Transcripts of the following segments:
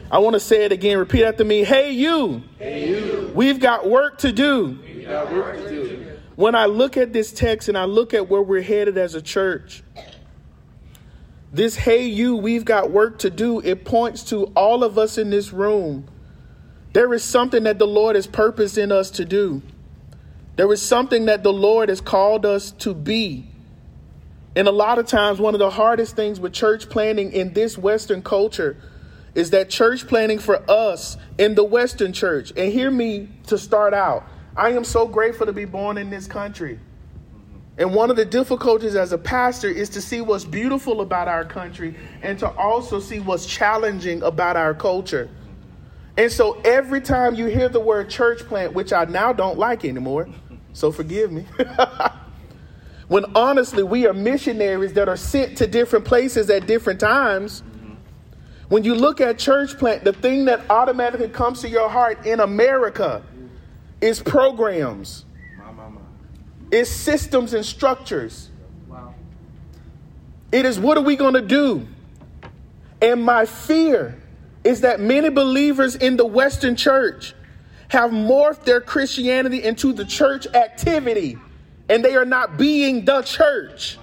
I want to say it again. Repeat after me. Hey, you. Hey, you. We've got work to do. We've got work to do. When I look at this text and I look at where we're headed as a church, this hey, you, we've got work to do. It points to all of us in this room. There is something that the Lord has purposed in us to do. There is something that the Lord has called us to be. And a lot of times, one of the hardest things with church planning in this Western culture is that church planning for us in the Western church. And hear me to start out. I am so grateful to be born in this country. And one of the difficulties as a pastor is to see what's beautiful about our country and to also see what's challenging about our culture. And so every time you hear the word church plant, which I now don't like anymore, so forgive me. When honestly, we are missionaries that are sent to different places at different times. When you look at church plant, the thing that automatically comes to your heart in America is programs. It's systems and structures. It is what are we going to do? And my fear is that many believers in the Western church have morphed their Christianity into the church activity, and they are not being the church.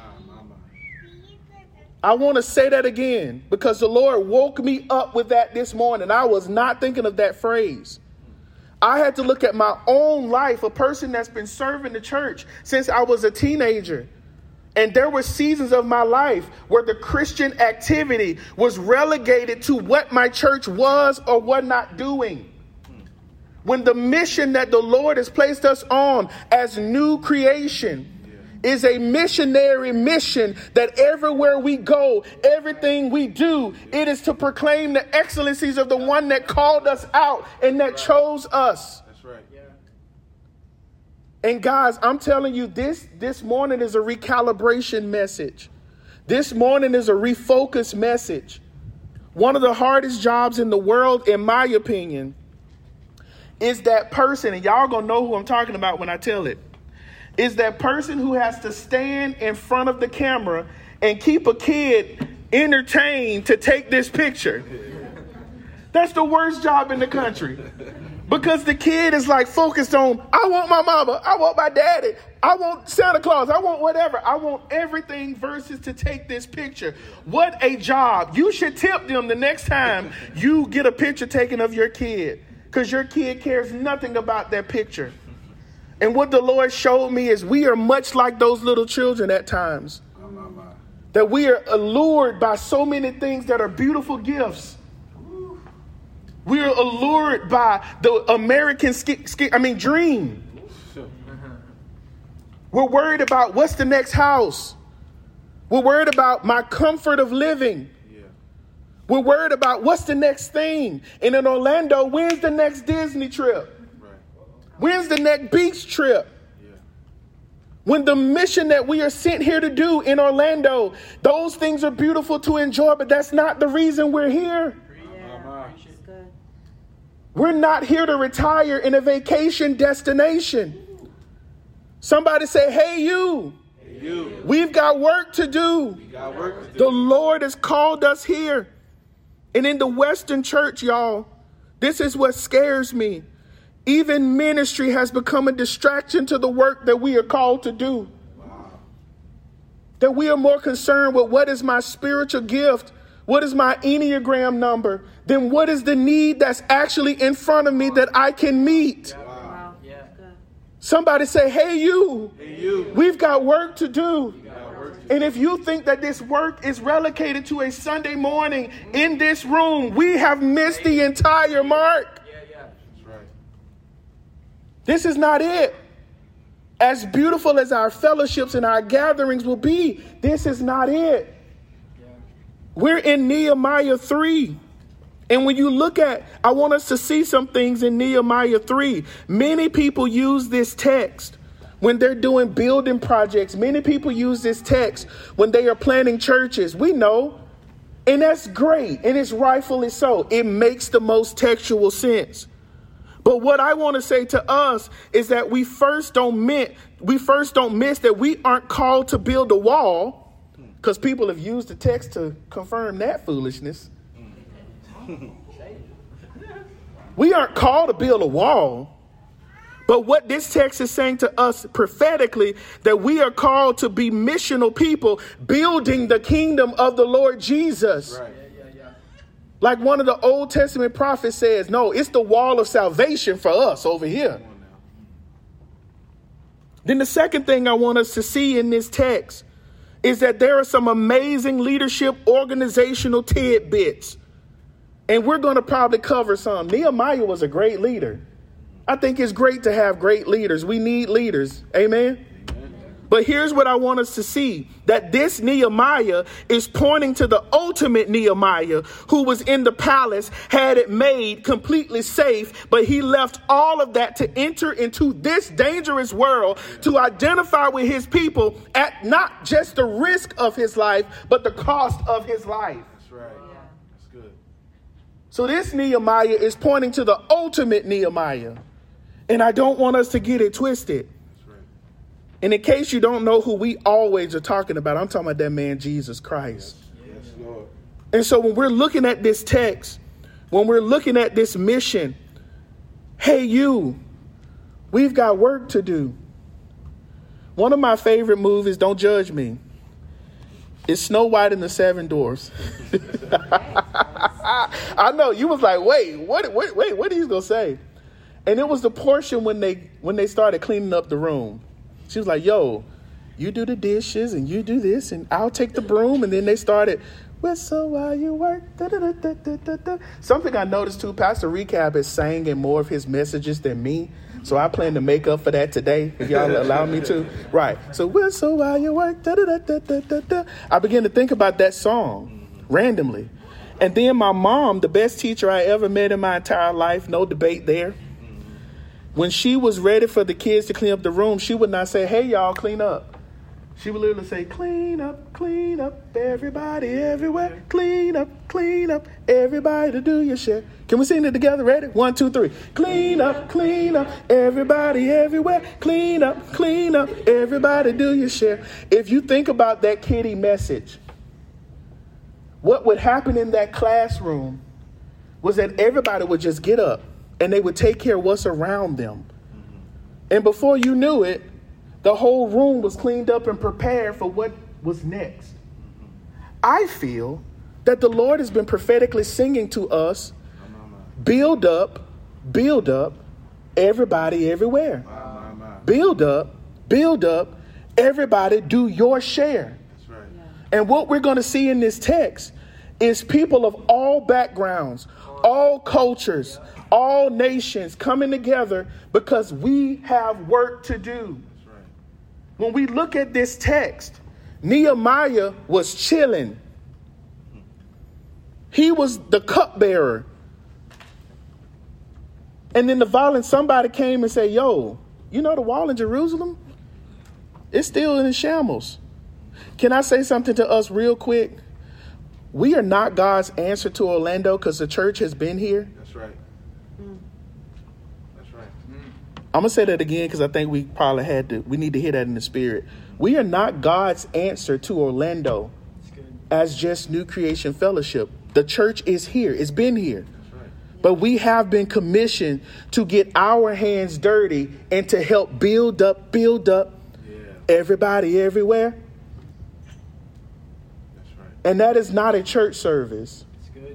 I want to say that again because the Lord woke me up with that this morning. I was not thinking of that phrase. I had to look at my own life, a person that's been serving the church since I was a teenager. And there were seasons of my life where the Christian activity was relegated to what my church was or was not doing. When the mission that the Lord has placed us on as new creation is a missionary mission that everywhere we go, everything we do, it is to proclaim the excellencies of the one that called us out and that chose us. That's right. Yeah. And guys, I'm telling you, this morning is a recalibration message. This morning is a refocus message. One of the hardest jobs in the world, in my opinion, is that person, and y'all gonna know who I'm talking about when I tell it, is that person who has to stand in front of the camera and keep a kid entertained to take this picture. That's the worst job in the country. Because the kid is like focused on, I want my mama, I want my daddy, I want Santa Claus, I want whatever. I want everything versus to take this picture. What a job. You should tip them the next time you get a picture taken of your kid. Because your kid cares nothing about that picture. And what the Lord showed me is we are much like those little children at times. That we are allured by so many things that are beautiful gifts. We are allured by the American dream. We're worried about what's the next house. We're worried about my comfort of living. We're worried about what's the next thing. And in Orlando, when's the next Disney trip? When's the next beach trip? When the mission that we are sent here to do in Orlando, those things are beautiful to enjoy, but that's not the reason we're here. We're not here to retire in a vacation destination. Somebody say, hey, you. Hey, you. We've got work to do. The Lord has called us here. And in the Western church, y'all, this is what scares me. Even ministry has become a distraction to the work that we are called to do. That we are more concerned with what is my spiritual gift, what is my Enneagram number, than what is the need that's actually in front of me that I can meet. Wow. Yeah. Somebody say, hey, you. Hey, you. We've got work to do. And if you think that this work is relegated to a Sunday morning in this room, we have missed the entire mark. This is not it. As beautiful as our fellowships and our gatherings will be, this is not it. We're in Nehemiah 3. And when you look at, I want us to see some things in Nehemiah 3. Many people use this text when they're doing building projects. Many people use this text when they are planning churches. We know. And that's great. And it's rightfully so. It makes the most textual sense. But what I want to say to us is that we first don't miss that we aren't called to build a wall, because people have used the text to confirm that foolishness. We aren't called to build a wall. But what this text is saying to us prophetically, that we are called to be missional people building the kingdom of the Lord Jesus. Right. Like one of the Old Testament prophets says, no, it's the wall of salvation for us over here. Then the second thing I want us to see in this text is that there are some amazing leadership organizational tidbits. And we're going to probably cover some. Nehemiah was a great leader. I think it's great to have great leaders. We need leaders. Amen. But here's what I want us to see, that this Nehemiah is pointing to the ultimate Nehemiah who was in the palace, had it made completely safe, but he left all of that to enter into this dangerous world to identify with his people at not just the risk of his life, but the cost of his life. That's right. That's good. So this Nehemiah is pointing to the ultimate Nehemiah. And I don't want us to get it twisted. And in case you don't know who we always are talking about, I'm talking about that man, Jesus Christ. Yes, Lord. And so when we're looking at this text, when we're looking at this mission, hey, we've got work to do. One of my favorite movies, don't judge me, is Snow White and the Seven Dwarfs. I know you was like, wait, what are you going to say? And it was the portion when they started cleaning up the room. She was like, yo, you do the dishes and you do this and I'll take the broom. And then they started, whistle while you work. Da, da, da, da, da, da, da. Something I noticed too, Pastor Recap is saying in more of his messages than me. So I plan to make up for that today, if y'all allow me to. Right. So whistle while you work. Da, da, da, da, da, da, da. I began to think about that song randomly. And then my mom, the best teacher I ever met in my entire life, no debate there. When she was ready for the kids to clean up the room, she would not say, hey, y'all, clean up. She would literally say, clean up, everybody, everywhere. Clean up, everybody to do your share. Can we sing it together? Ready? 1, 2, 3. Clean up, everybody, everywhere. Clean up, everybody do your share. If you think about that kiddie message, what would happen in that classroom was that everybody would just get up. And they would take care of what's around them. And before you knew it, the whole room was cleaned up and prepared for what was next. I feel that the Lord has been prophetically singing to us, build up, everybody everywhere. Build up, everybody do your share. That's right. And what we're going to see in this text is people of all backgrounds, all cultures, all nations coming together because we have work to do. That's right. When we look at this text, Nehemiah was chilling. He was the cupbearer. And then the violent somebody came and said, yo, you know the wall in Jerusalem? It's still in shambles. Can I say something to us real quick? We are not God's answer to Orlando because the church has been here. That's right. That's right. I'm going to say that again because I think we need to hear that in the spirit. We are not God's answer to Orlando as just New Creation Fellowship. The church is here. It's been here. That's right. But we have been commissioned to get our hands dirty and to help build up everybody everywhere. That's right. And that is not a church service. That's good.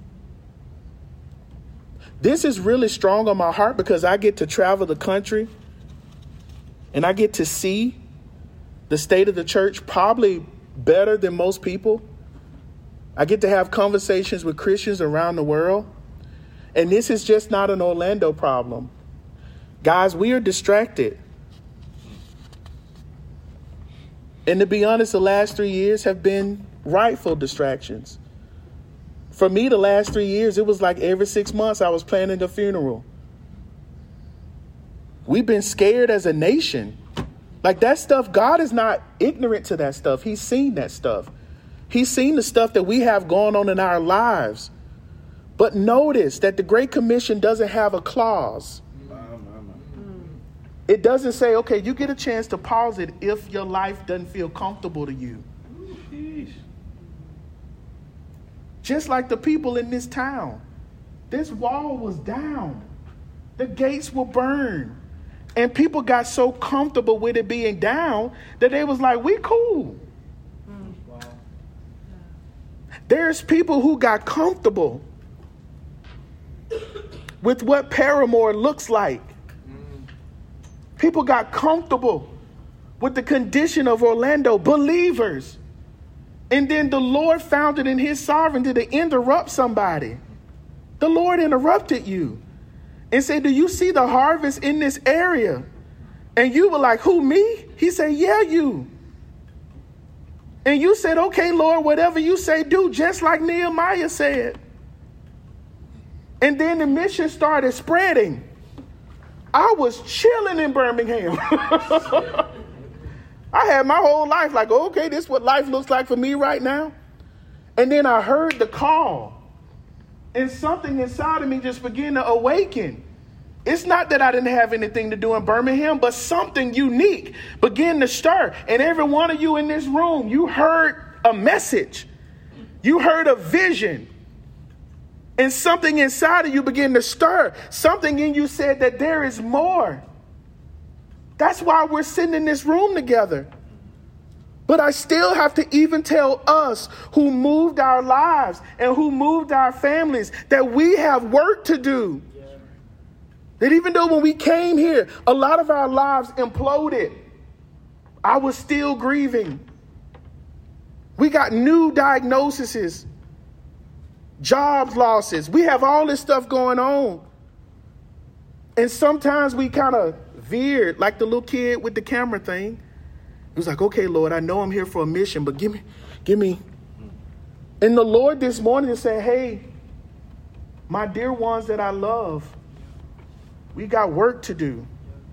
This is really strong on my heart because I get to travel the country and I get to see the state of the church probably better than most people. I get to have conversations with Christians around the world. And this is just not an Orlando problem. Guys, we are distracted. And to be honest, the last 3 years have been rightful distractions. For me, the last 3 years, it was like every 6 months I was planning a funeral. We've been scared as a nation. Like that stuff, God is not ignorant to that stuff. He's seen that stuff. He's seen the stuff that we have going on in our lives. But notice that the Great Commission doesn't have a clause. It doesn't say, okay, you get a chance to pause it if your life doesn't feel comfortable to you. Just like the people in this town. this wall was down. The gates were burned. And people got so comfortable with it being down that they was like, we cool. Wow. There's people who got comfortable with what Paramore looks like. People got comfortable with the condition of Orlando, believers. And then the Lord found it in his sovereignty to interrupt somebody. The Lord interrupted you and said, do you see the harvest in this area? And you were like, who, me? He said, yeah, you. And you said, okay, Lord, whatever you say, do, just like Nehemiah said. And then the mission started spreading. I was chilling in Birmingham. I had my whole life like, okay, this is what life looks like for me right now. And then I heard the call. And something inside of me just began to awaken. It's not that I didn't have anything to do in Birmingham, but something unique began to stir. And every one of you in this room, you heard a message. You heard a vision. And something inside of you began to stir. Something in you said that there is more. That's why we're sitting in this room together. But I still have to even tell us who moved our lives and who moved our families that we have work to do. Yeah. That even though when we came here, a lot of our lives imploded, I was still grieving. We got new diagnoses, jobs losses. We have all this stuff going on. And sometimes we kind of veered like the little kid with the camera thing. He was like, okay, Lord, I know I'm here for a mission, but give me. And the Lord this morning is saying, hey, my dear ones that I love, we got work to do.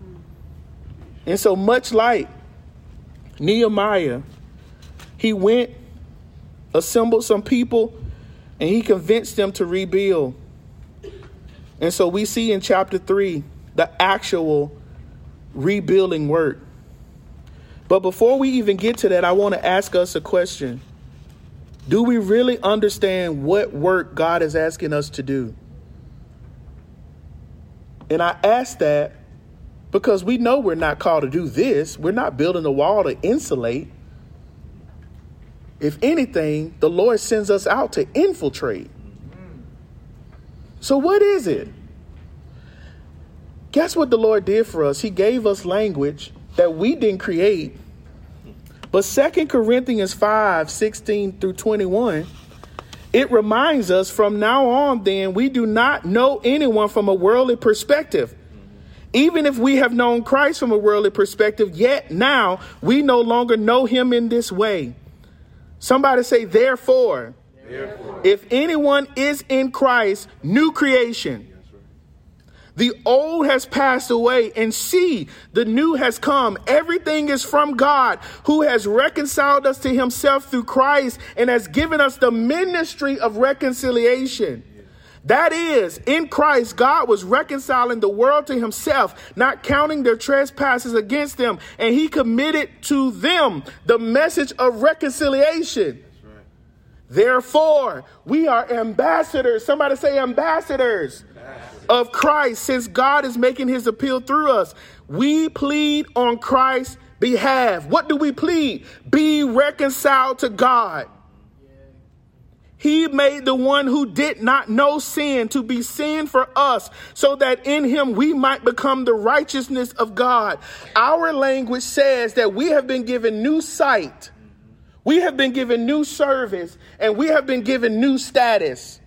And so much like Nehemiah, he went, assembled some people, and he convinced them to rebuild. And so we see in chapter 3, the actual rebuilding work. But before we even get to that, I want to ask us a question. Do we really understand what work God is asking us to do? And I ask that because we know we're not called to do this. We're not building a wall to insulate. If anything, the Lord sends us out to infiltrate. So what is it? Guess what the Lord did for us? He gave us language that we didn't create. But 2 Corinthians 5:16-21, it reminds us from now on, then, we do not know anyone from a worldly perspective. Even if we have known Christ from a worldly perspective, yet now we no longer know him in this way. Somebody say, therefore, if anyone is in Christ, new creation. The old has passed away, and see, the new has come. Everything is from God, who has reconciled us to himself through Christ and has given us the ministry of reconciliation. That is, in Christ, God was reconciling the world to himself, not counting their trespasses against them, and he committed to them the message of reconciliation. Therefore, we are ambassadors. Somebody say ambassadors of Christ, since God is making his appeal through us. We plead on Christ's behalf. What do we plead? Be reconciled to God. He made the one who did not know sin to be sin for us, so that in him we might become the righteousness of God. Our language says that we have been given new sight. We have been given new service, and we have been given new status.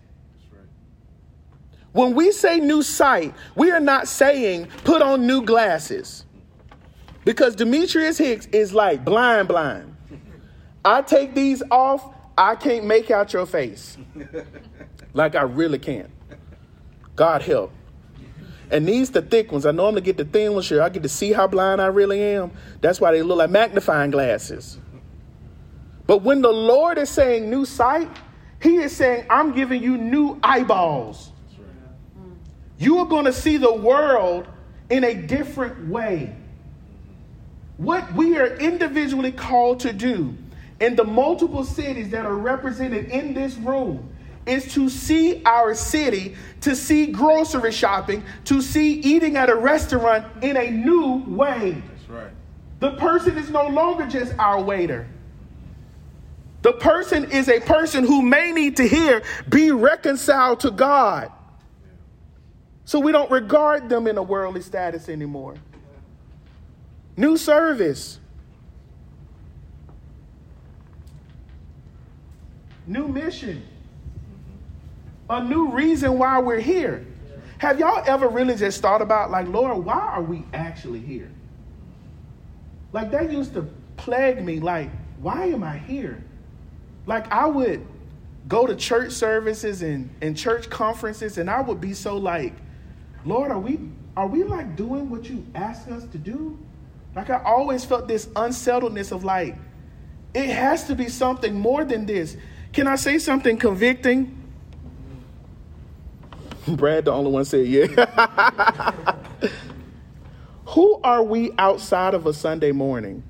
When we say new sight, we are not saying put on new glasses. Because Demetrius Hicks is like blind. I take these off, I can't make out your face. Like I really can't. God help. And these the thick ones. I normally get the thin ones. Sure, I get to see how blind I really am. That's why they look like magnifying glasses. But when the Lord is saying new sight, he is saying, I'm giving you new eyeballs. You are going to see the world in a different way. What we are individually called to do in the multiple cities that are represented in this room is to see our city, to see grocery shopping, to see eating at a restaurant in a new way. That's right. The person is no longer just our waiter. The person is a person who may need to hear, be reconciled to God. So we don't regard them in a worldly status anymore. New service. New mission. A new reason why we're here. Have y'all ever really just thought about, like, Lord, why are we actually here? Like, that used to plague me. Like, why am I here? Like, I would go to church services and church conferences, and I would be so like, Lord, are we like doing what you ask us to do? Like, I always felt this unsettledness of like, it has to be something more than this. Can I say something convicting? Brad, the only one said yeah. Who are we outside of a Sunday morning?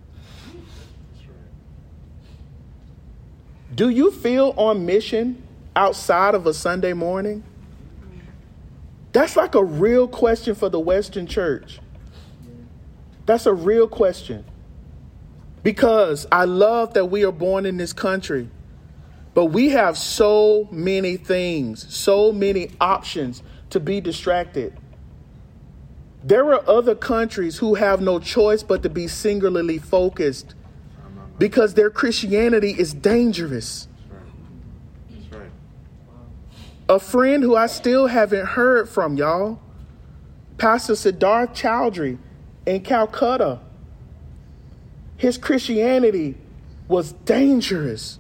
Do you feel on mission outside of a Sunday morning? That's like a real question for the Western church. That's a real question. Because I love that we are born in this country, but we have so many things, so many options to be distracted. There are other countries who have no choice but to be singularly focused because their Christianity is dangerous. That's right. A friend who I still haven't heard from, y'all, Pastor Siddharth Chowdhury in Calcutta. His Christianity was dangerous.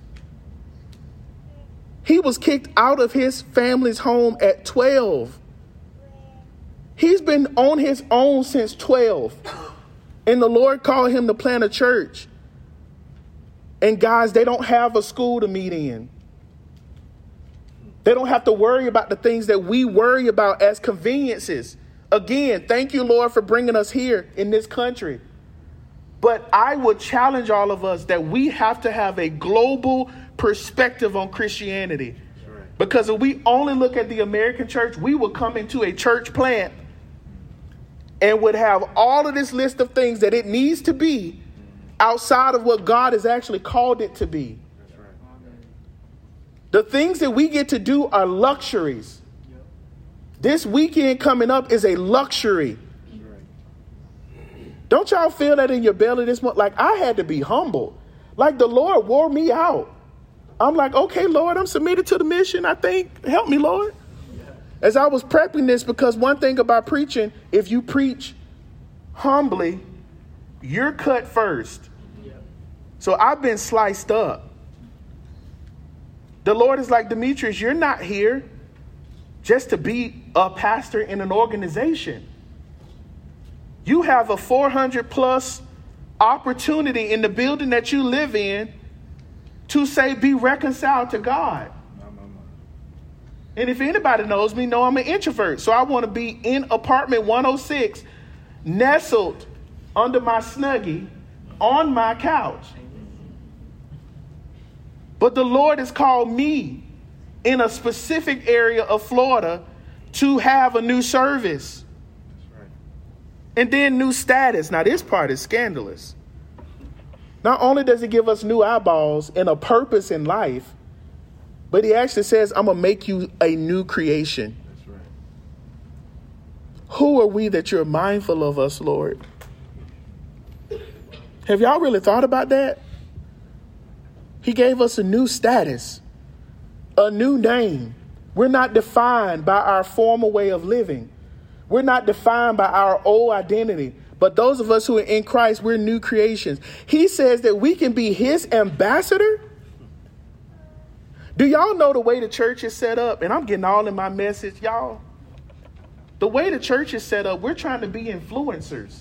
He was kicked out of his family's home at 12. He's been on his own since 12. And the Lord called him to plant a church. And guys, they don't have a school to meet in. They don't have to worry about the things that we worry about as conveniences. Again, thank you, Lord, for bringing us here in this country. But I would challenge all of us that we have to have a global perspective on Christianity. Right. Because if we only look at the American church, we will come into a church plant and would have all of this list of things that it needs to be outside of what God has actually called it to be. That's right. The things that we get to do are luxuries. This weekend coming up is a luxury. That's right. Don't y'all feel that in your belly this month? Like, I had to be humble. Like, the Lord wore me out. I'm like, okay, Lord, I'm submitted to the mission, I think. Help me, Lord. As I was prepping this, because one thing about preaching, if you preach humbly, you're cut first. So I've been sliced up. The Lord is like, Demetrius, you're not here just to be a pastor in an organization. You have a 400 plus opportunity in the building that you live in to say, be reconciled to God. And if anybody knows me, know I'm an introvert. So I want to be in apartment 106, nestled under my Snuggie on my couch. But the Lord has called me in a specific area of Florida to have a new service. That's right. And then new status. Now, this part is scandalous. Not only does he give us new eyeballs and a purpose in life, but he actually says, I'm going to make you a new creation. That's right. Who are we that you're mindful of us, Lord? Have y'all really thought about that? He gave us a new status, a new name. We're not defined by our former way of living. We're not defined by our old identity. But those of us who are in Christ, we're new creations. He says that we can be his ambassador. Do y'all know the way the church is set up? And I'm getting all in my message, y'all. The way the church is set up, we're trying to be influencers.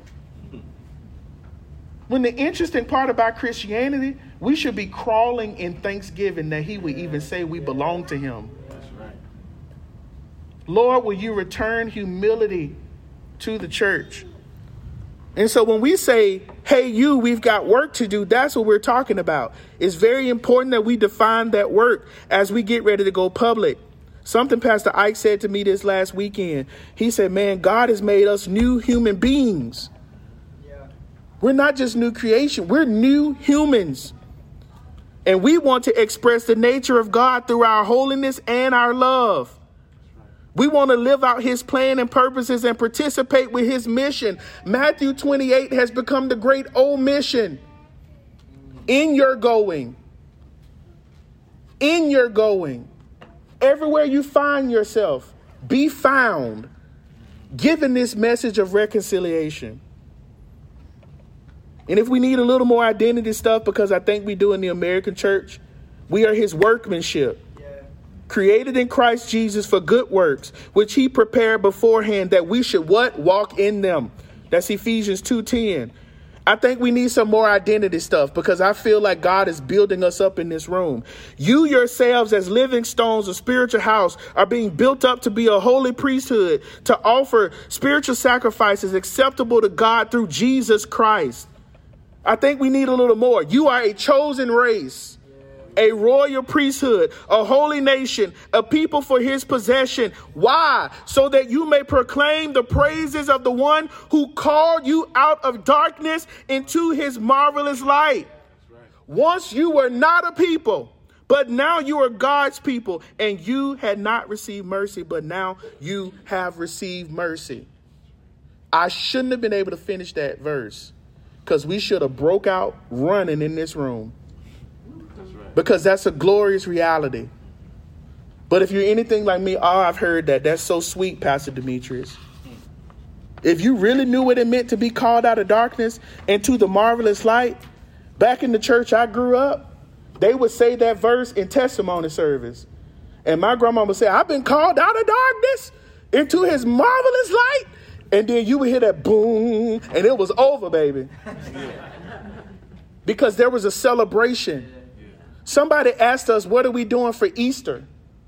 When the interesting part about Christianity, we should be crawling in thanksgiving that he would even say we belong to him. That's right. Lord, will you return humility to the church? And so when we say, hey, you, we've got work to do, that's what we're talking about. It's very important that we define that work as we get ready to go public. Something Pastor Ike said to me this last weekend. He said, man, God has made us new human beings. Yeah. We're not just new creation. We're new humans. And we want to express the nature of God through our holiness and our love. We want to live out his plan and purposes and participate with his mission. Matthew 28 has become the great omission. In your going. In your going. Everywhere you find yourself, be found. Giving this message of reconciliation. And if we need a little more identity stuff, because I think we do in the American church, we are his workmanship. Created in Christ Jesus for good works, which he prepared beforehand that we should what? Walk in them. That's Ephesians 2:10. I think we need some more identity stuff because I feel like God is building us up in this room. You yourselves as living stones, a spiritual house, are being built up to be a holy priesthood, to offer spiritual sacrifices acceptable to God through Jesus Christ. I think we need a little more. You are a chosen race. A royal priesthood, a holy nation, a people for his possession. Why? So that you may proclaim the praises of the one who called you out of darkness into his marvelous light. Once you were not a people, but now you are God's people, and you had not received mercy, but now you have received mercy. I shouldn't have been able to finish that verse because we should have broke out running in this room. Because that's a glorious reality. But if you're anything like me, I've heard that. That's so sweet, Pastor Demetrius. If you really knew what it meant to be called out of darkness into the marvelous light, back in the church I grew up, they would say that verse in testimony service. And my grandma would say, I've been called out of darkness into his marvelous light. And then you would hear that boom, and it was over, baby. Because there was a celebration. Somebody asked us, what are we doing for Easter?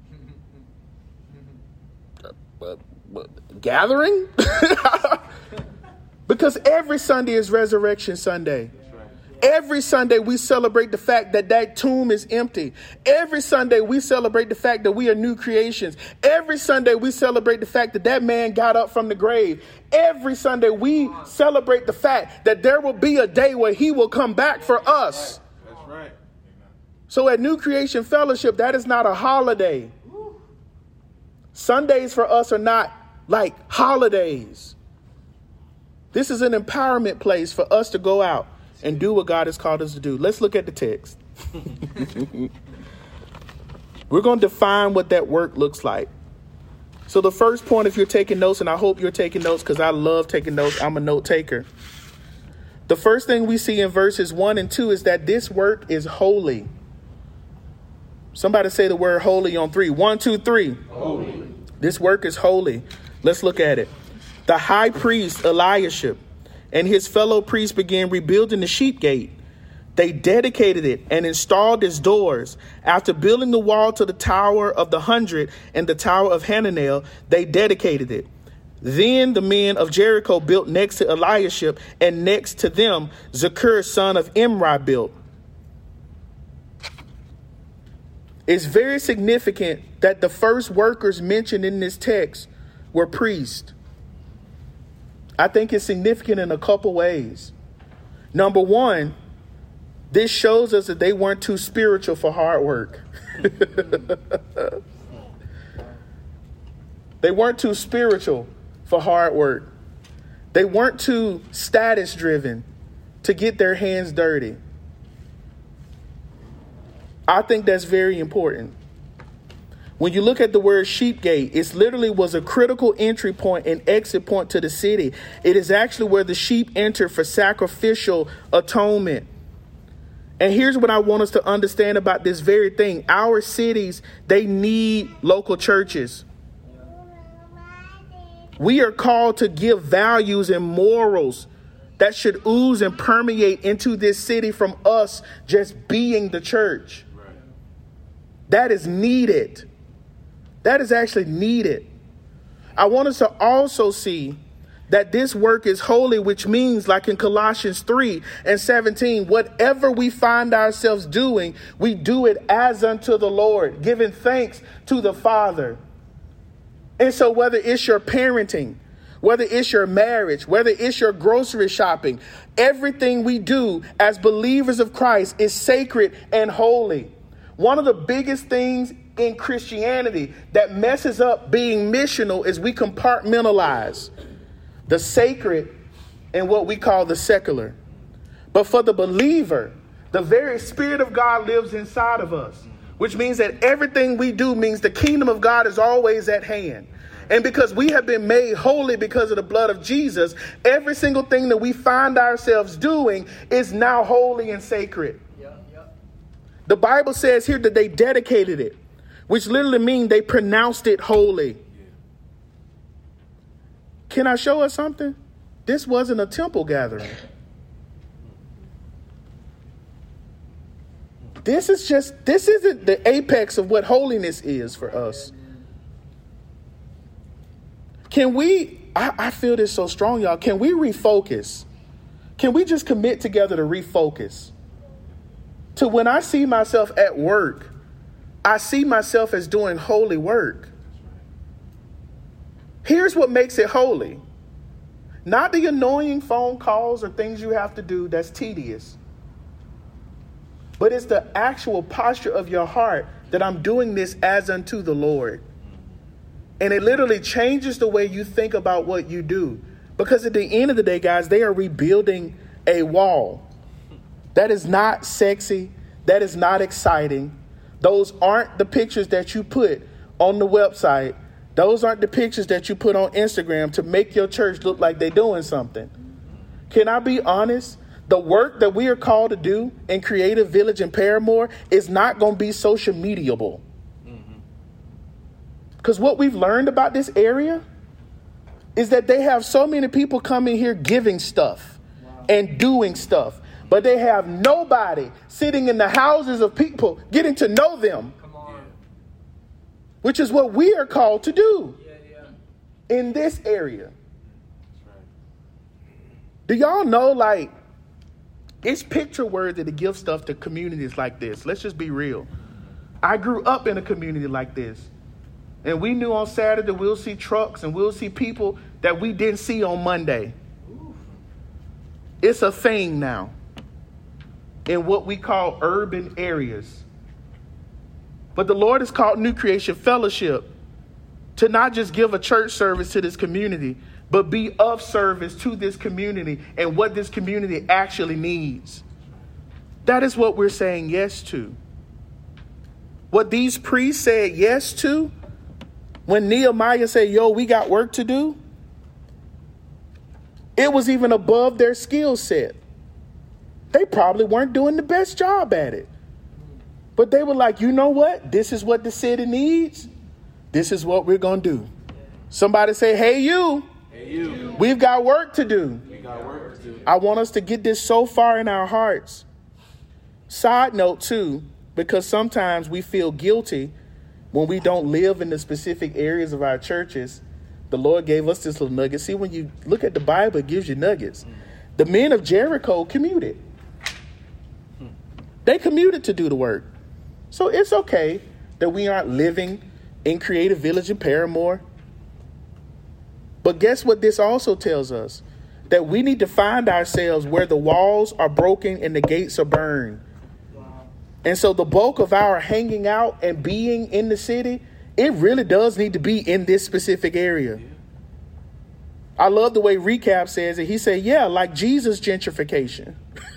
Gathering? Because every Sunday is Resurrection Sunday. Every Sunday we celebrate the fact that that tomb is empty. Every Sunday we celebrate the fact that we are new creations. Every Sunday we celebrate the fact that that man got up from the grave. Every Sunday we celebrate the fact that there will be a day where he will come back for us. That's right. So at New Creation Fellowship, that is not a holiday. Sundays for us are not like holidays. This is an empowerment place for us to go out and do what God has called us to do. Let's look at the text. We're going to define what that work looks like. So the first point, if you're taking notes, and I hope you're taking notes because I love taking notes. I'm a note taker. The first thing we see in verses 1 and 2 is that this work is holy. Somebody say the word holy on 3. 1, 2, 3. Holy. This work is holy. Let's look at it. The high priest Eliashib and his fellow priests began rebuilding the sheep gate. They dedicated it and installed its doors. After building the wall to the Tower of the 100 and the Tower of Hananel, they dedicated it. Then the men of Jericho built next to Eliashib, and next to them Zakur, son of Imri, built. It's very significant that the first workers mentioned in this text were priests. I think it's significant in a couple ways. Number one, this shows us that they weren't too spiritual for hard work. They weren't too spiritual for hard work. They weren't too status driven to get their hands dirty. I think that's very important. When you look at the word sheep gate, it literally was a critical entry point and exit point to the city. It is actually where the sheep enter for sacrificial atonement. And here's what I want us to understand about this very thing. Our cities, they need local churches. We are called to give values and morals that should ooze and permeate into this city from us just being the church. That is needed. That is actually needed. I want us to also see that this work is holy, which means, like in Colossians 3:17, whatever we find ourselves doing, we do it as unto the Lord, giving thanks to the Father. And so whether it's your parenting, whether it's your marriage, whether it's your grocery shopping, everything we do as believers of Christ is sacred and holy. One of the biggest things in Christianity that messes up being missional is we compartmentalize the sacred and what we call the secular. But for the believer, the very Spirit of God lives inside of us, which means that everything we do means the kingdom of God is always at hand. And because we have been made holy because of the blood of Jesus, every single thing that we find ourselves doing is now holy and sacred. The Bible says here that they dedicated it, which literally means they pronounced it holy. Can I show us something? This wasn't a temple gathering. This isn't the apex of what holiness is for us. Can we, I feel this so strong, y'all. Can we refocus? Can we just commit together to refocus? To when I see myself at work, I see myself as doing holy work. Here's what makes it holy. Not the annoying phone calls or things you have to do that's tedious. But it's the actual posture of your heart that I'm doing this as unto the Lord. And it literally changes the way you think about what you do. Because at the end of the day, guys, they are rebuilding a wall. That is not sexy. That is not exciting. Those aren't the pictures that you put on the website. Those aren't the pictures that you put on Instagram to make your church look like they're doing something. Can I be honest? The work that we are called to do in Creative Village in Paramore is not going to be social mediable. Because what we've learned about this area is that they have so many people coming here giving stuff and doing stuff. But they have nobody sitting in the houses of people getting to know them. Come on. Which is what we are called to do in this area. Do y'all know, like, it's picture worthy to give stuff to communities like this. Let's just be real. I grew up in a community like this. And we knew on Saturday we'll see trucks and we'll see people that we didn't see on Monday. It's a thing now in what we call urban areas. But the Lord has called New Creation Fellowship to not just give a church service to this community, but be of service to this community and what this community actually needs. That is what we're saying yes to. What these priests said yes to, when Nehemiah said, yo, we got work to do, it was even above their skill set. They probably weren't doing the best job at it. But they were like, you know what? This is what the city needs. This is what we're going to do. Somebody say, hey, you. Hey, you. We've got work to do. We got work to do. I want us to get this so far in our hearts. Side note, too, because sometimes we feel guilty when we don't live in the specific areas of our churches. The Lord gave us this little nugget. See, when you look at the Bible, it gives you nuggets. The men of Jericho commuted. They commuted to do the work. So it's okay that we aren't living in Creative Village in Paramore. But guess what this also tells us? That we need to find ourselves where the walls are broken and the gates are burned. And so the bulk of our hanging out and being in the city, it really does need to be in this specific area. I love the way Recap says it. He said, yeah, like Jesus gentrification.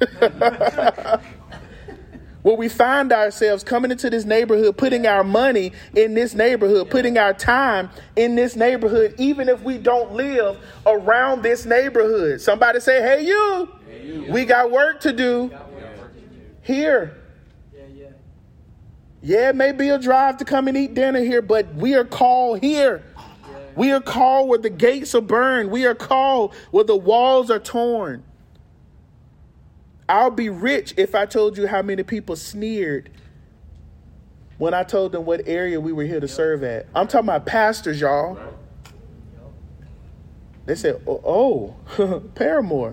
Where we find ourselves coming into this neighborhood, putting our money in this neighborhood, putting our time in this neighborhood, even if we don't live around this neighborhood. Somebody say, hey, you. Hey, you. We got work to do here. Yeah, it may be a drive to come and eat dinner here, but we are called here. We are called where the gates are burned. We are called where the walls are torn. I'll be rich if I told you how many people sneered when I told them what area we were here to serve at. I'm talking about pastors, y'all. They said, oh, Paramore.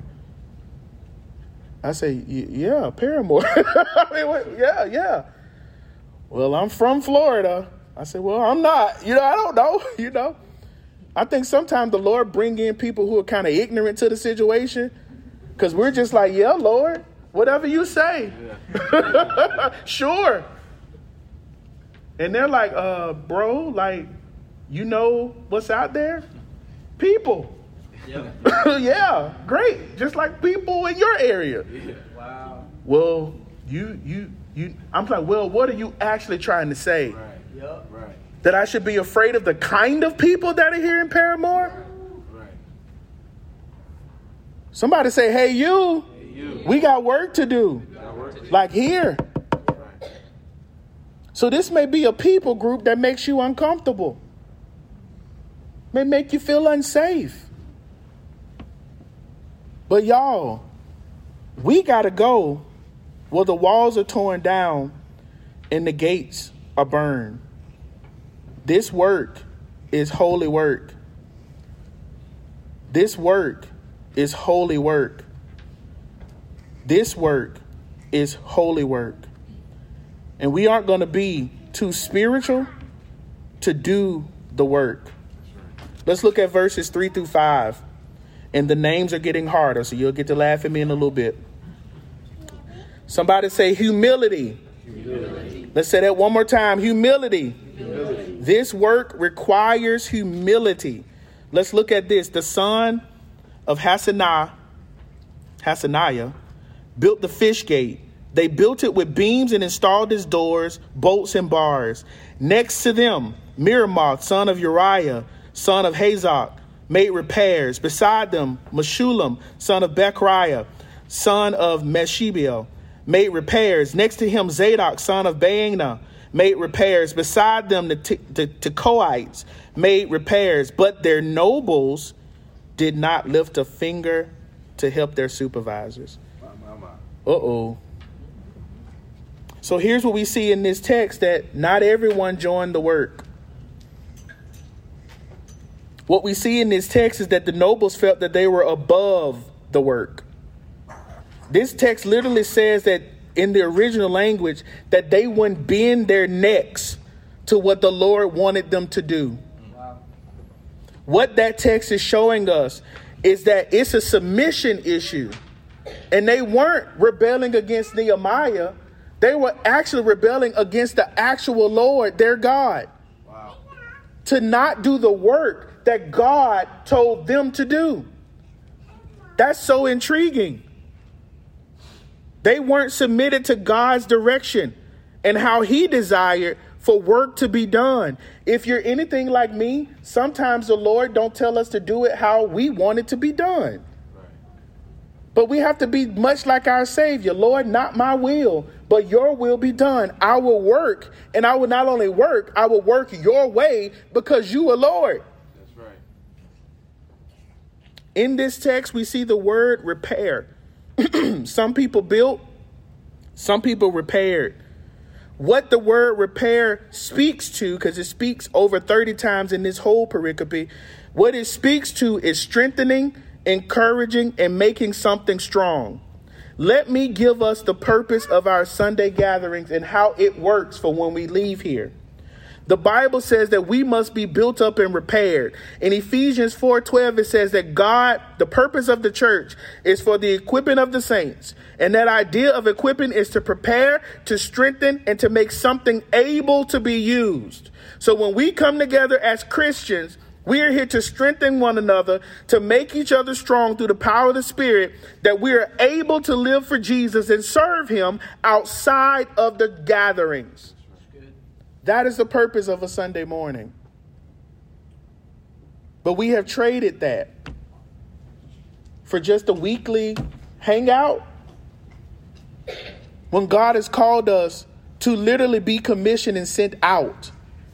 I say, yeah, Paramore. I mean, yeah. Well, I'm from Florida. I said, well, I'm not. I don't know. I think sometimes the Lord bring in people who are kind of ignorant to the situation, because we're just like, yeah, Lord, whatever you say. Yeah. Sure. And they're like, bro, like, you know what's out there? People. Yep. Yeah, great. Just like people in your area. Yeah. Wow. Well, I'm like, well, what are you actually trying to say? Right. Yep. Right. That I should be afraid of the kind of people that are here in Paramore? Right. Somebody say, hey, you. We got work to do. Like here. Right. So this may be a people group that makes you uncomfortable. May make you feel unsafe. But y'all, we got to go where the walls are torn down and the gates are burned. This work is holy work. This work is holy work. This work is holy work. And we aren't going to be too spiritual to do the work. Let's look at verses 3 through 5. And the names are getting harder, so you'll get to laugh at me in a little bit. Somebody say humility. Humility. Let's say that one more time. Humility. Humility. This work requires humility. Let's look at this. The son of Hassaniah built the fish gate. They built it with beams and installed its doors, bolts, and bars. Next to them, Miramoth, son of Uriah, son of Hazak, made repairs. Beside them, Meshullam, son of Bechariah, son of Meshibiel, made repairs. Next to him, Zadok, son of Baana, made repairs. Beside them, the Tekoites made repairs. But their nobles did not lift a finger to help their supervisors. Uh-oh. So here's what we see in this text, that not everyone joined the work. What we see in this text is that the nobles felt that they were above the work. This text literally says that in the original language that they wouldn't bend their necks to what the Lord wanted them to do. Wow. What that text is showing us is that it's a submission issue. And they weren't rebelling against Nehemiah. They were actually rebelling against the actual Lord, their God. Wow. To not do the work that God told them to do. That's so intriguing. They weren't submitted to God's direction and how he desired for work to be done. If you're anything like me, sometimes the Lord don't tell us to do it how we want it to be done. But we have to be much like our Savior. Lord, not my will, but your will be done. I will work, and I will not only work, I will work your way because you are Lord. That's right. In this text, we see the word repair. Some people built, some people repaired. What the word repair speaks to, because it speaks over 30 times in this whole pericope, what it speaks to is strengthening, encouraging, and making something strong. Let me give us the purpose of our Sunday gatherings and how it works for when we leave here. The Bible says that we must be built up and repaired. In Ephesians 4:12, it says that God, the purpose of the church is for the equipping of the saints. And that idea of equipping is to prepare, to strengthen, and to make something able to be used. So when we come together as Christians, we are here to strengthen one another, to make each other strong through the power of the Spirit, that we are able to live for Jesus and serve him outside of the gatherings. That is the purpose of a Sunday morning. But we have traded that for just a weekly hangout, when God has called us to literally be commissioned and sent out.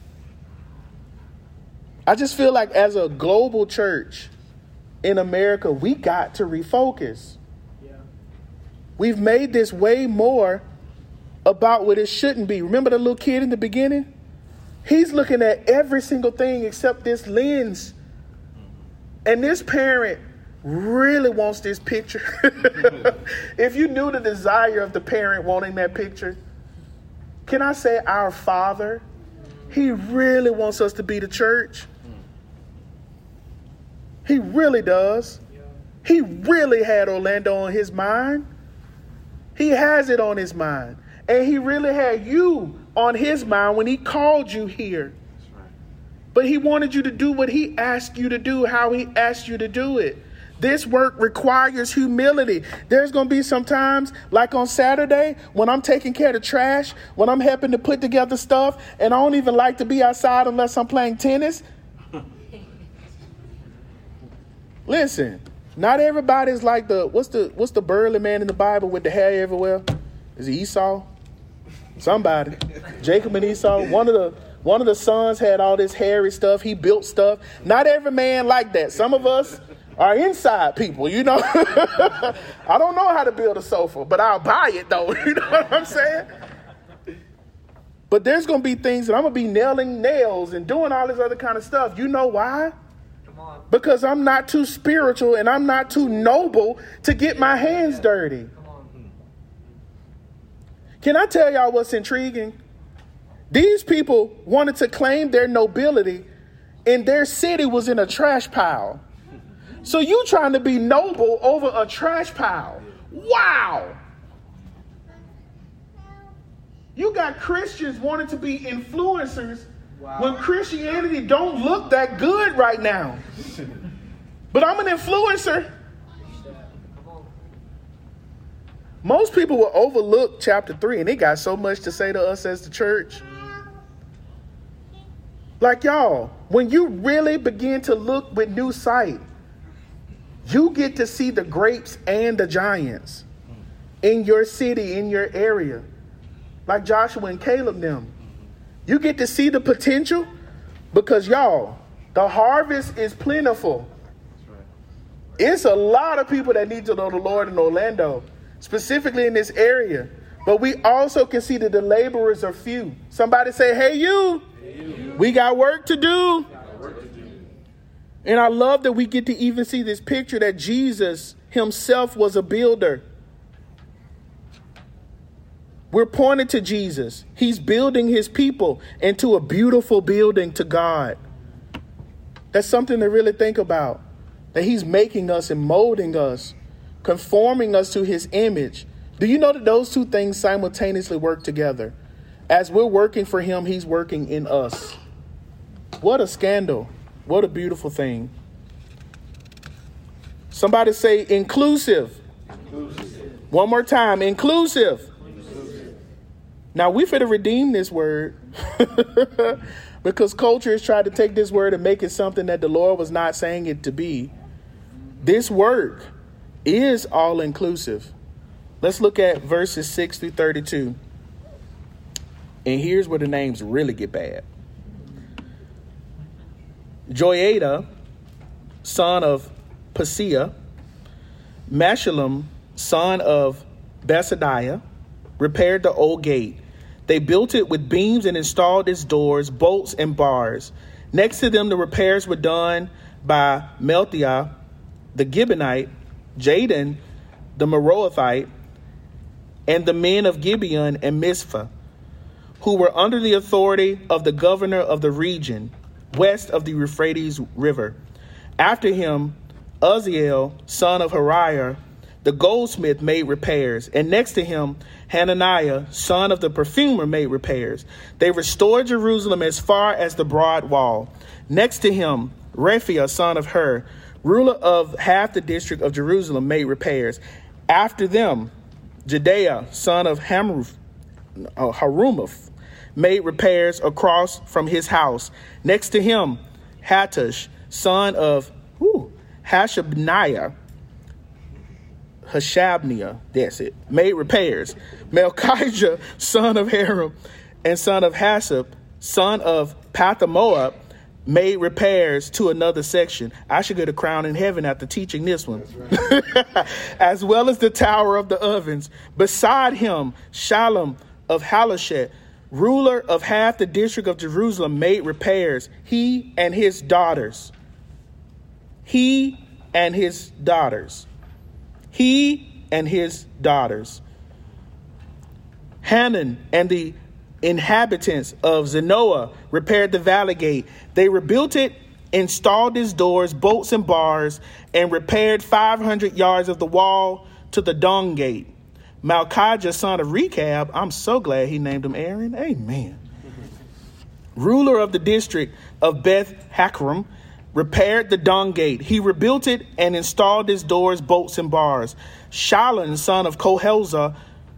I just feel like as a global church in America, we got to refocus. Yeah. We've made this way more about what it shouldn't be. Remember the little kid in the beginning? He's looking at every single thing except this lens. And this parent really wants this picture. If you knew the desire of the parent wanting that picture, can I say our Father, he really wants us to be the church. He really does. He really had Orlando on his mind. He has it on his mind. And he really had you on his mind when he called you here. But he wanted you to do what he asked you to do, how he asked you to do it. This work requires humility. There's going to be some times, like on Saturday, when I'm taking care of the trash, when I'm helping to put together stuff, and I don't even like to be outside unless I'm playing tennis. Listen, not everybody's like what's the burly man in the Bible with the hair everywhere? Is it Esau? Somebody. Jacob and Esau. One of the sons had all this hairy stuff. He built stuff. Not every man like that. Some of us are inside people, you know. I don't know how to build a sofa, but I'll buy it though. You know what I'm saying? But there's going to be things that I'm going to be nailing nails and doing all this other kind of stuff. You know why? Because I'm not too spiritual and I'm not too noble to get my hands dirty. Can I tell y'all what's intriguing? These people wanted to claim their nobility and their city was in a trash pile. So you trying to be noble over a trash pile. Wow. You got Christians wanting to be influencers when Christianity don't look that good right now. But I'm an influencer. Most people will overlook chapter 3 and they got so much to say to us as the church. Like y'all, when you really begin to look with new sight, you get to see the grapes and the giants in your city, in your area. Like Joshua and Caleb them. You get to see the potential because y'all, the harvest is plentiful. It's a lot of people that need to know the Lord in Orlando, specifically in this area. But we also can see that the laborers are few. Somebody say, hey, you. We got work to do. And I love that we get to even see this picture that Jesus himself was a builder. We're pointed to Jesus. He's building his people into a beautiful building to God. That's something to really think about. That he's making us and molding us, conforming us to his image. Do you know that those two things simultaneously work together? As we're working for him, he's working in us. What a scandal. What a beautiful thing. Somebody say inclusive. Inclusive. One more time, inclusive. Inclusive. Now we finna redeem this word because culture has tried to take this word and make it something that the Lord was not saying it to be. This work is all inclusive. Let's look at verses 6 through 32. And here's where the names really get bad. Joiada, son of Paseah, Meshullam, son of Besadiah, repaired the old gate. They built it with beams and installed its doors, bolts, and bars. Next to them, the repairs were done by Meltiah, the Gibeonite, Jadon, the Merothite, and the men of Gibeon and Mizpah, who were under the authority of the governor of the region, west of the Euphrates River. After him, Uzziel, son of Hariah, the goldsmith, made repairs. And next to him, Hananiah, son of the perfumer, made repairs. They restored Jerusalem as far as the broad wall. Next to him, Raphiah, son of Hur, ruler of half the district of Jerusalem, made repairs. After them, Jedaiah, son of Harumaph, made repairs across from his house. Next to him, Hattush, son of Hashabniah, that's it, made repairs. Melchijah, son of Haram, and son of Hassab, son of Pathamoab, made repairs to another section. I should get a crown in heaven after teaching this one. Right. As well as the tower of the ovens. Beside him, Shallum of Halashet, ruler of half the district of Jerusalem, made repairs, he and his daughters. he and his daughters. He and his daughters. Hanun and the inhabitants of Zanoah repaired the valley gate. They rebuilt it, installed its doors, bolts, and bars, and repaired 500 yards of the wall to the dung gate. Malchijah, son of Rechab, I'm so glad he named him Aaron. Amen. Ruler of the district of Beth Hakram, repaired the dung gate. He rebuilt it and installed its doors, bolts, and bars. Shallun, son of Kohazah,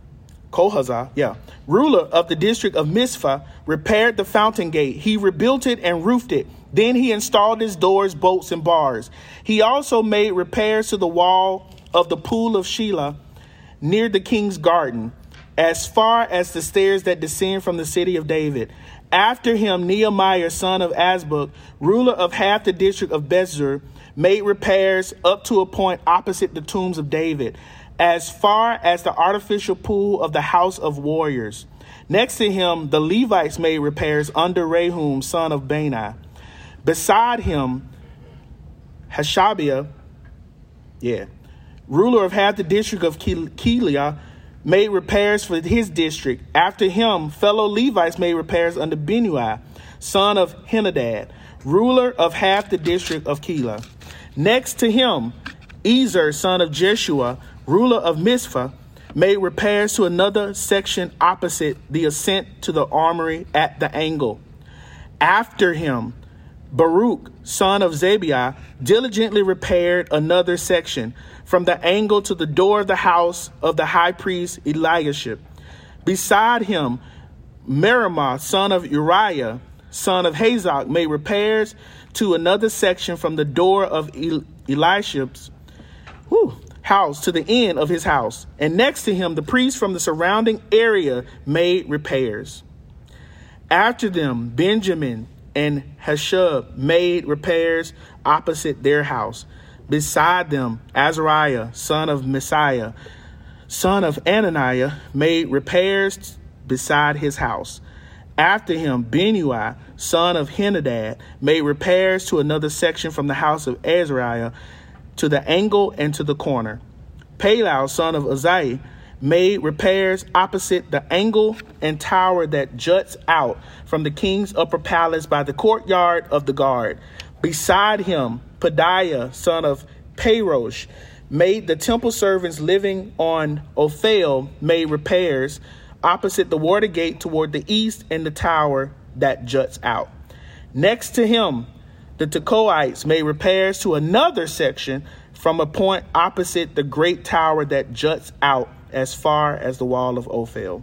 ruler of the district of Mizpah, repaired the fountain gate. He rebuilt it and roofed it. Then he installed its doors, bolts, and bars. He also made repairs to the wall of the pool of Shelah near the king's garden, as far as the stairs that descend from the city of David. After him, Nehemiah, son of Azbuk, ruler of half the district of Bethzur, made repairs up to a point opposite the tombs of David, as far as the artificial pool of the house of warriors. Next to him, the Levites made repairs under Rehum, son of Bani. Beside him, Hashabiah, ruler of half the district of Keilah, made repairs for his district. After him, fellow Levites made repairs under Binnui, son of Henadad, ruler of half the district of Keilah. Next to him, Ezer, son of Jeshua, ruler of Mizpah, made repairs to another section opposite the ascent to the armory at the angle. After him, Baruch, son of Zabiah, diligently repaired another section from the angle to the door of the house of the high priest Eliashib. Beside him, Merimah, son of Uriah, son of Hazak, made repairs to another section from the door of Eliashib's house to the end of his house. And next to him, the priests from the surrounding area made repairs. After them, Benjamin and Hashub made repairs opposite their house. Beside them, Azariah, son of Messiah, son of Ananiah, made repairs beside his house. After him, Binnui, son of Henadad, made repairs to another section from the house of Azariah to the angle and to the corner. Palal, son of Uzziah, made repairs opposite the angle and tower that juts out from the king's upper palace by the courtyard of the guard. Beside him, Pedaiah, son of Parosh, made the temple servants living on Ophel made repairs opposite the water gate toward the east and the tower that juts out. Next to him, the Tekoites made repairs to another section from a point opposite the great tower that juts out as far as the wall of Ophel.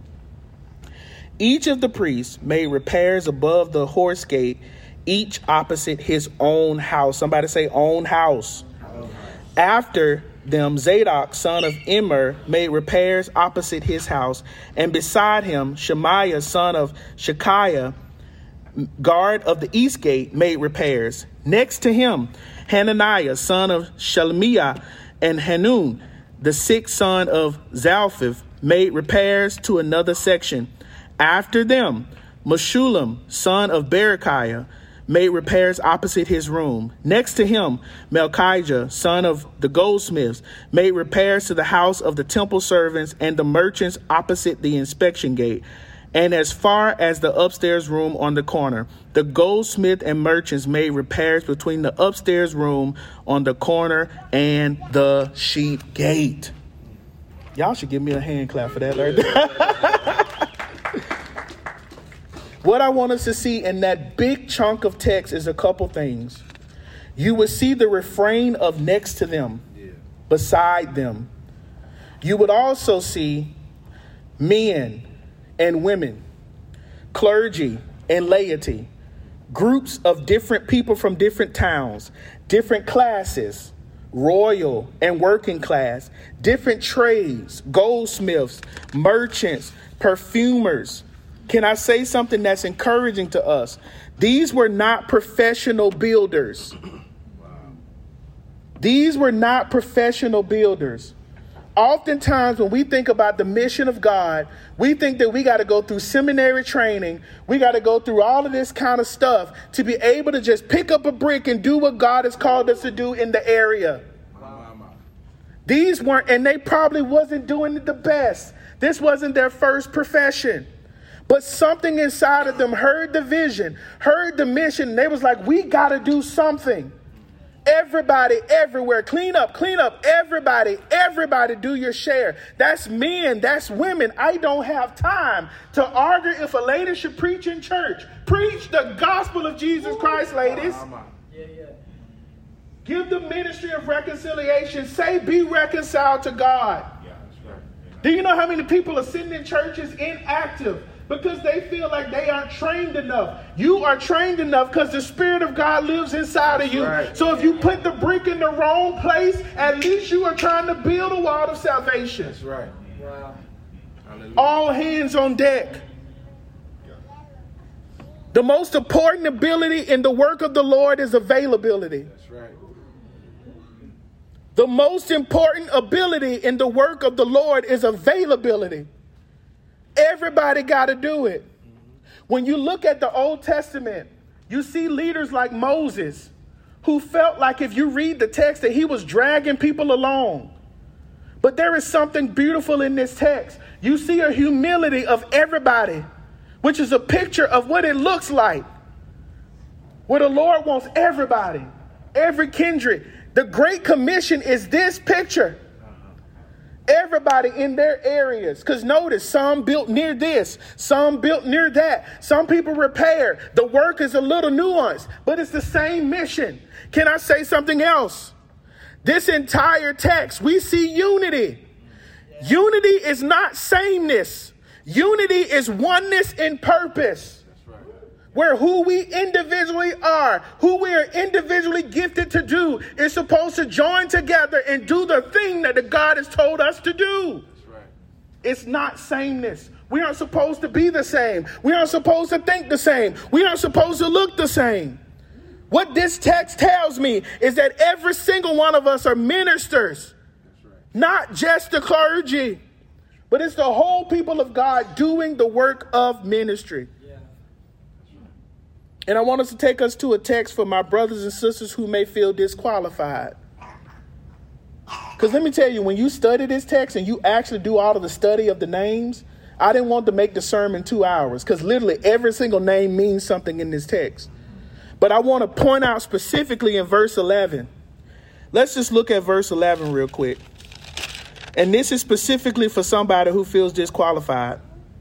Each of the priests made repairs above the horse gate, each opposite his own house. Somebody say own house. After them, Zadok, son of Immer, made repairs opposite his house, and beside him, Shemaiah, son of Shekiah, guard of the east gate, made repairs. Next to him, Hananiah, son of Shelemiah, and Hanun, the sixth son of Zalphith, made repairs to another section. After them, Meshullam, son of Berechiah, made repairs opposite his room. Next to him, Malchijah, son of the goldsmiths, made repairs to the house of the temple servants and the merchants opposite the inspection gate, and as far as the upstairs room on the corner. The goldsmith and merchants made repairs between the upstairs room on the corner and the sheep gate. Y'all should give me a hand clap for that right there. What I want us to see in that big chunk of text is a couple things. You would see the refrain of next to them, beside them. You would also see men and women, clergy and laity, groups of different people from different towns, different classes, royal and working class, different trades, goldsmiths, merchants, perfumers. Can I say something that's encouraging to us? These were not professional builders. These were not professional builders. Oftentimes when we think about the mission of God, we think that we got to go through seminary training. We got to go through all of this kind of stuff to be able to just pick up a brick and do what God has called us to do in the area. These weren't, and they probably wasn't doing it the best. This wasn't their first profession. But something inside of them heard the vision, heard the mission, and they was like, we got to do something. Everybody, everywhere, clean up, everybody do your share. That's men, that's women. I don't have time to argue if a lady should preach in church. Preach the gospel of Jesus Christ, ladies. Give the ministry of reconciliation. Say, be reconciled to God. Do you know how many people are sitting in churches inactive? Because they feel like they aren't trained enough. You are trained enough because the Spirit of God lives inside of you. Right. So if you put the brick in the wrong place, at least you are trying to build a wall of salvation. That's right. Wow. All hands on deck. The most important ability in the work of the Lord is availability. That's right. The most important ability in the work of the Lord is availability. Everybody got to do it. When you look at the Old Testament, you see leaders like Moses, who felt like if you read the text that he was dragging people along. But there is something beautiful in this text. You see a humility of everybody, which is a picture of what it looks like, where the Lord wants everybody, every kindred. The Great Commission is this picture. Everybody in their areas. Because notice, some built near this, some built near that. Some people repair. The work is a little nuanced, but it's the same mission. Can I say something else? This entire text, we see unity. Unity is not sameness. Unity is oneness in purpose. Where who we individually are, who we are individually gifted to do, is supposed to join together and do the thing that the God has told us to do. That's right. It's not sameness. We aren't supposed to be the same. We aren't supposed to think the same. We aren't supposed to look the same. What this text tells me is that every single one of us are ministers. That's right. Not just the clergy, but it's the whole people of God doing the work of ministry. And I want us to take us to a text for my brothers and sisters who may feel disqualified. Because let me tell you, when you study this text and you actually do all of the study of the names, I didn't want to make the sermon 2 hours because literally every single name means something in this text. But I want to point out specifically in verse 11. Let's just look at verse 11 real quick. And this is specifically for somebody who feels disqualified.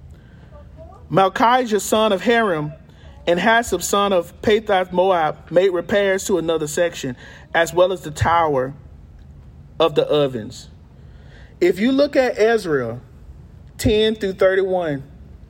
Malchijah, son of Harim, and Hasab, son of Pethath Moab, made repairs to another section, as well as the tower of the ovens. If you look at Ezra 10 through 31,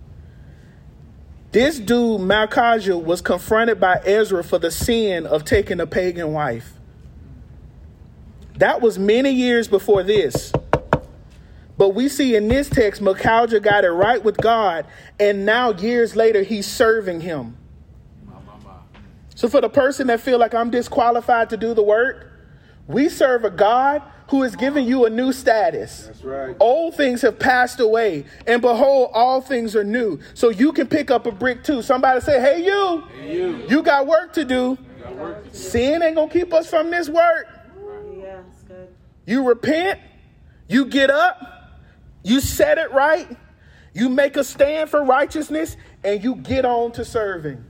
this dude, Malchijah, was confronted by Ezra for the sin of taking a pagan wife. That was many years before this. But we see in this text, Malchijah got it right with God, and now years later, he's serving him. So for the person that feel like I'm disqualified to do the work, we serve a God who has given you a new status. That's right. Old things have passed away, and behold, all things are new. So you can pick up a brick too. Somebody say, hey, you got work to do. Sin ain't going to keep us from this work. Yeah, that's good. You repent, you get up, you set it right, you make a stand for righteousness, and you get on to serving.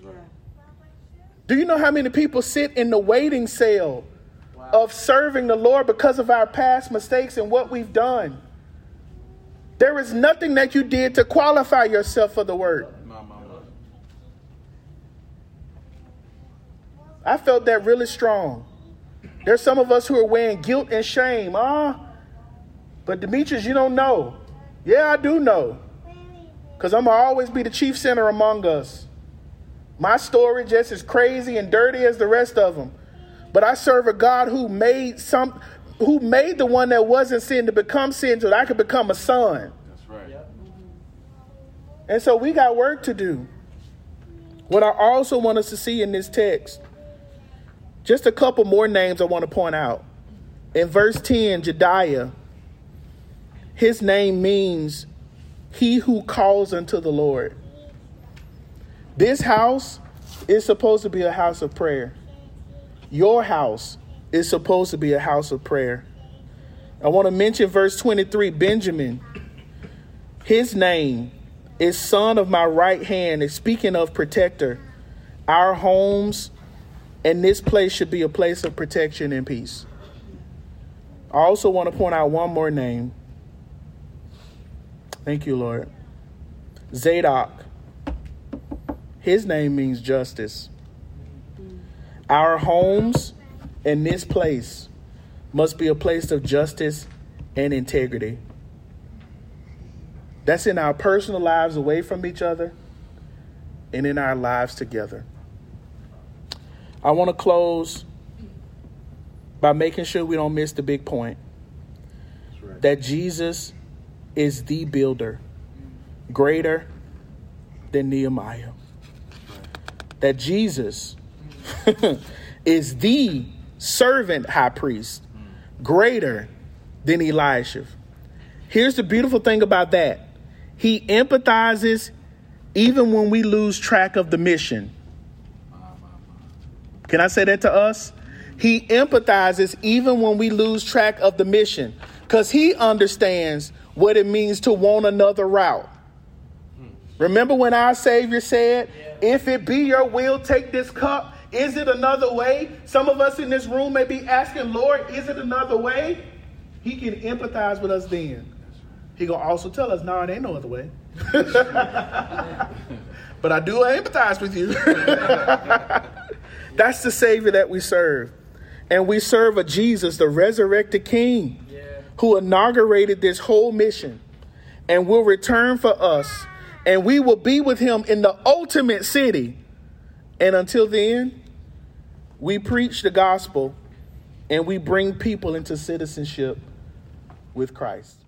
Do you know how many people sit in the waiting cell of serving the Lord because of our past mistakes and what we've done? There is nothing that you did to qualify yourself for the work. I felt that really strong. There's some of us who are wearing guilt and shame. But Demetrius, you don't know. Yeah, I do know. Because I'm going to always be the chief sinner among us. My story just as crazy and dirty as the rest of them. But I serve a God who made the one that wasn't sin to become sin so that I could become a son. That's right. And so we got work to do. What I also want us to see in this text, just a couple more names I want to point out. In verse 10, Jediah. His name means he who calls unto the Lord. This house is supposed to be a house of prayer. Your house is supposed to be a house of prayer. I want to mention verse 23, Benjamin. His name is son of my right hand. It's speaking of protector. Our homes and this place should be a place of protection and peace. I also want to point out one more name. Thank you, Lord. Zadok. His name means justice. Our homes and this place must be a place of justice and integrity. That's in our personal lives away from each other and in our lives together. I want to close by making sure we don't miss the big point. That's right. That Jesus is the builder, greater than Nehemiah. That Jesus is the servant high priest, greater than Elisha. Here's the beautiful thing about that. He empathizes even when we lose track of the mission. Can I say that to us? He empathizes even when we lose track of the mission, because he understands what it means to want another route. Remember when our Savior said, if it be your will, take this cup. Is it another way? Some of us in this room may be asking, Lord, is it another way? He can empathize with us then. He going to also tell us, no, it ain't no other way. But I do empathize with you. That's the Savior that we serve. And we serve a Jesus, the resurrected King, who inaugurated this whole mission and will return for us. And we will be with him in the ultimate city. And until then, we preach the gospel and we bring people into citizenship with Christ.